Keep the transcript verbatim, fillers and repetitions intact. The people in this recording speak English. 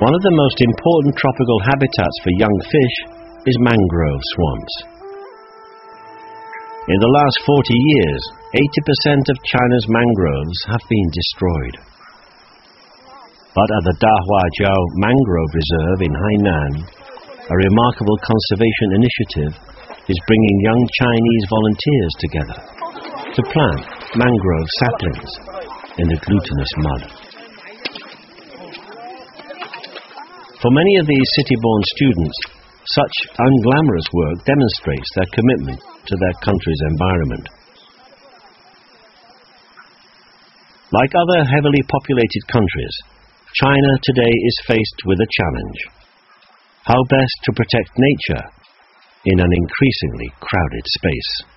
One of the most important tropical habitats for young fish is mangrove swamps. In the last forty years, eighty percent of China's mangroves have been destroyed. But at the Dahuajiao Mangrove Reserve in Hainan, a remarkable conservation initiative is bringing young Chinese volunteers together to plant mangrove saplings in the glutinous mud. For many of these city-born students, such unglamorous work demonstrates their commitment to their country's environment. Like other heavily populated countries, China today is faced with a challenge: how best to protect nature in an increasingly crowded space.